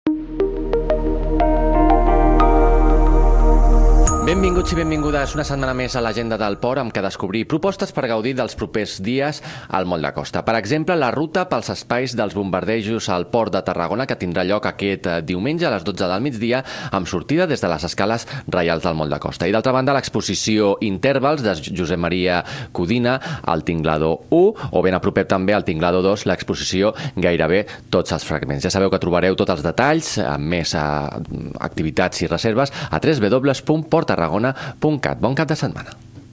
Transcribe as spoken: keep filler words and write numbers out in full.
Benvinguts i benvingudes una setmana més a l'Agenda del Port, amb què descobrir propostes per gaudir dels propers dies al Moll de Costa. Per exemple, la ruta pels espais dels bombardejos al Port de Tarragona, que tindrà lloc aquest diumenge a les dotze del migdia, amb sortida des de les escales reials del Moll de Costa. I d'altra banda, l'exposició Intervals de Josep Maria Codina al Tinglado u, o ben a propet també al Tinglado dos, l'exposició Gairebé tots els fragments. Ja sabeu que trobareu tots els detalls, amb més activitats i reserves, a w w w punt port tarragona punt cat. Bon cap de setmana.